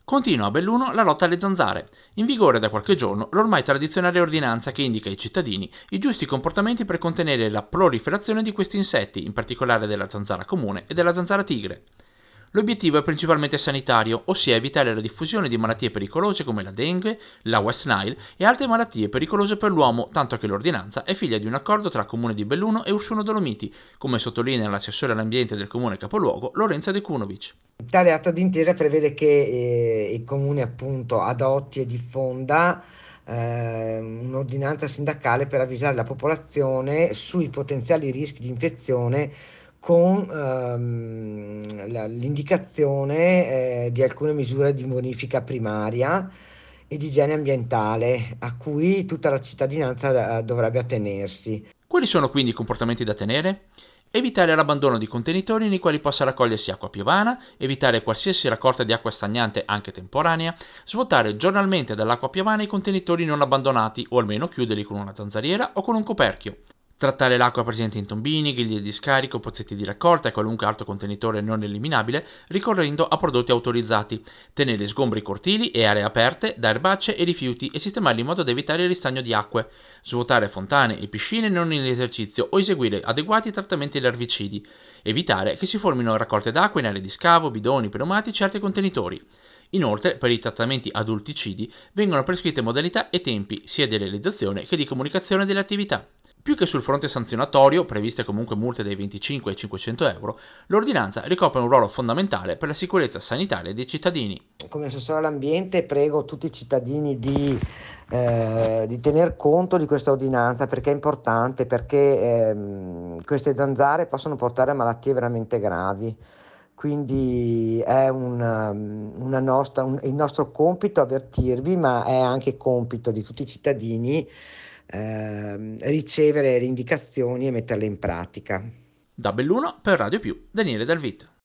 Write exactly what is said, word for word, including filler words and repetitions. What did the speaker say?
Continua a Belluno la lotta alle zanzare. In vigore da qualche giorno l'ormai tradizionale ordinanza che indica ai cittadini i giusti comportamenti per contenere la proliferazione di questi insetti, in particolare della zanzara comune e della zanzara tigre. L'obiettivo è principalmente sanitario, ossia evitare la diffusione di malattie pericolose come la dengue, la West Nile e altre malattie pericolose per l'uomo, tanto che l'ordinanza è figlia di un accordo tra Comune di Belluno e Ursuno Dolomiti, come sottolinea l'assessore all'ambiente del comune capoluogo Lorenza De Cunovic. Tale atto d'intesa prevede che eh, il comune appunto adotti e diffonda eh, un'ordinanza sindacale per avvisare la popolazione sui potenziali rischi di infezione con ehm, la- l'indicazione eh, di alcune misure di bonifica primaria e di igiene ambientale a cui tutta la cittadinanza eh, dovrebbe attenersi. Quali sono quindi i comportamenti da tenere? Evitare l'abbandono di contenitori nei quali possa raccogliersi acqua piovana, evitare qualsiasi raccolta di acqua stagnante anche temporanea, svuotare giornalmente dall'acqua piovana i contenitori non abbandonati o almeno chiuderli con una zanzariera o con un coperchio. Trattare l'acqua presente in tombini, griglie di scarico, pozzetti di raccolta e qualunque altro contenitore non eliminabile ricorrendo a prodotti autorizzati. Tenere sgombri cortili e aree aperte da erbacce e rifiuti e sistemarli in modo da evitare il ristagno di acque. Svuotare fontane e piscine non in esercizio o eseguire adeguati trattamenti larvicidi. Evitare che si formino raccolte d'acqua in aree di scavo, bidoni, pneumatici e altri contenitori. Inoltre, per i trattamenti adulticidi vengono prescritte modalità e tempi sia di realizzazione che di comunicazione delle attività. Più che sul fronte sanzionatorio, previste comunque multe dai venticinque ai cinquecento euro, l'ordinanza ricopre un ruolo fondamentale per la sicurezza sanitaria dei cittadini. Come assessore all'ambiente prego tutti i cittadini di, eh, di tener conto di questa ordinanza perché è importante, perché ehm, queste zanzare possono portare a malattie veramente gravi. Quindi è una, una nostra, un- il nostro compito avvertirvi, ma è anche compito di tutti i cittadini ehm, ricevere le indicazioni e metterle in pratica. Da Belluno per Radio Più, Daniele Dalvit.